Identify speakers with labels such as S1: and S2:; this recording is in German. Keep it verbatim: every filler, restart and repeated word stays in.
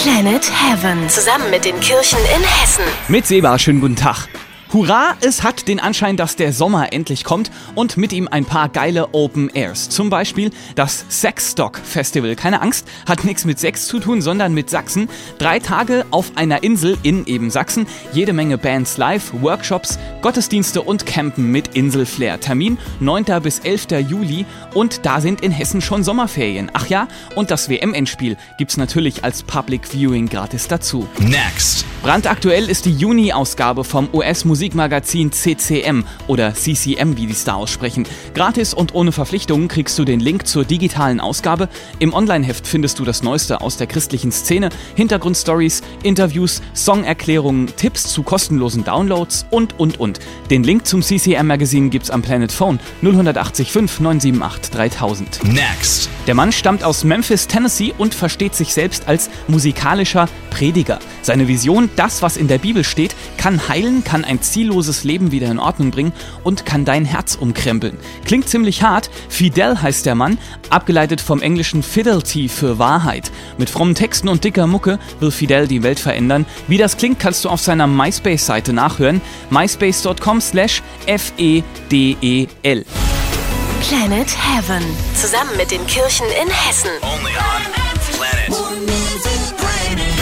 S1: Planet Heaven. Zusammen mit den Kirchen in Hessen.
S2: Mit Seba, schönen guten Tag. Hurra, es hat den Anschein, dass der Sommer endlich kommt und mit ihm ein paar geile Open Airs. Zum Beispiel das Sexstock Festival. Keine Angst, hat nichts mit Sex zu tun, sondern mit Sachsen. Drei Tage auf einer Insel in eben Sachsen. Jede Menge Bands live, Workshops, Gottesdienste und Campen mit Inselflair. Termin neunten bis elften Juli und da sind in Hessen schon Sommerferien. Ach ja, und das W M-Endspiel gibt's natürlich als Public Viewing gratis dazu.
S3: Next.
S2: Brandaktuell ist die Juni-Ausgabe vom U S-Musikmagazin C C M oder C C M, wie die es da aussprechen. Gratis und ohne Verpflichtungen kriegst du den Link zur digitalen Ausgabe. Im Online-Heft findest du das Neueste aus der christlichen Szene, Hintergrundstories, Interviews, Songerklärungen, Tipps zu kostenlosen Downloads und, und, und. Den Link zum C C M-Magazin gibt's am Planet Phone null acht acht fünf neun sieben acht dreitausend.
S3: Next.
S2: Der Mann stammt aus Memphis, Tennessee und versteht sich selbst als musikalischer Prediger. Seine Vision, das, was in der Bibel steht, kann heilen, kann ein zielloses Leben wieder in Ordnung bringen und kann dein Herz umkrempeln. Klingt ziemlich hart. Fidel heißt der Mann, abgeleitet vom englischen Fidelity für Wahrheit. Mit frommen Texten und dicker Mucke will Fidel die Welt verändern. Wie das klingt, kannst du auf seiner MySpace-Seite nachhören. myspace dot com slash F E D E L.
S1: Planet Heaven. Zusammen mit den Kirchen in Hessen.
S3: Only on Planet.